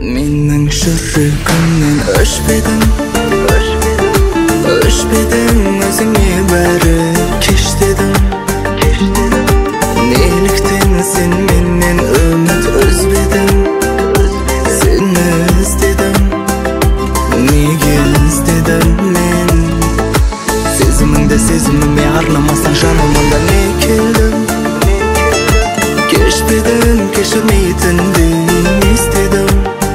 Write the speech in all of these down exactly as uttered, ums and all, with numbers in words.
Менің жүрегімнен өшпедің, өшпедің, өзіңе бәрі кеш дедің. Неліктен сен менен үміт үзбедің? Сені іздедім, неге іздедім мен? Сезіміңді сезіміме арнамасаң жанымда не келдім? Кешпедің, кешірмейтінді естедім.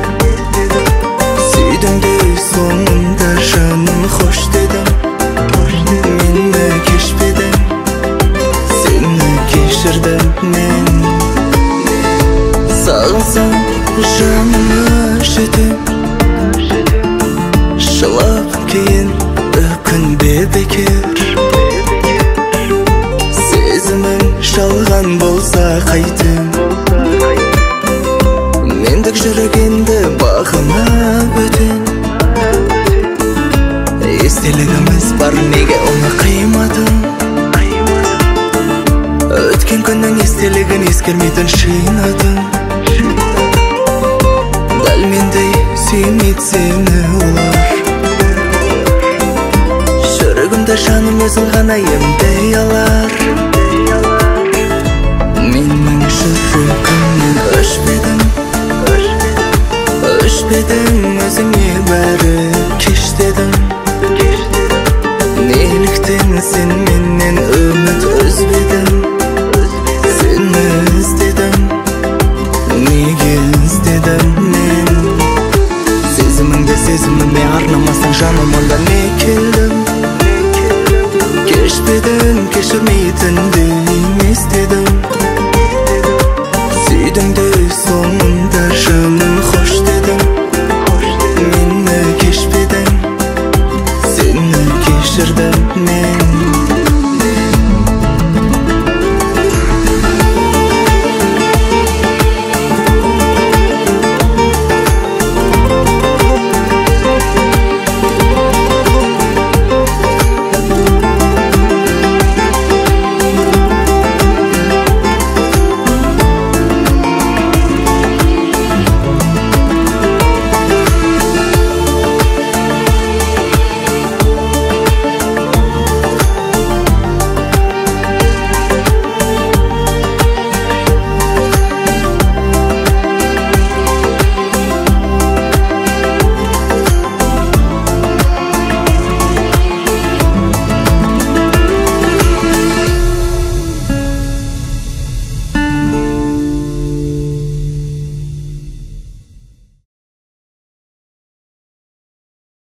Сүйдіңді соңында жаным хош дедім. Мені кешпедің, сені кешірдім мен. Сағынсам жаныма жетем, жылап кейін өкінбе бекер. Сезімің жалған болса қайтем, мендік жүрегенді бағына бөтен. Естелігіміз бар, неге оны қимадың? Өткен күннің естелігін ескермейтін шинадың. Дәл мендей сүймейді сені олар. Жүрегімді жаным өзің ғана емдей алар. Менің жүрегімнен өшпедің, өшпедің, өзіңе бәрі кеш дедің. Неліктен сен менен үміт үзбедің? Сені іздедім, неге іздедім мен? Сезіміңді сезіміме арнамасаң жанымда не келдім? Кешпедің, кешірмейтінді естедім. Сүйдіңді соңында жаным хош дедім. Мені кешпедің, сені кешірдім мен.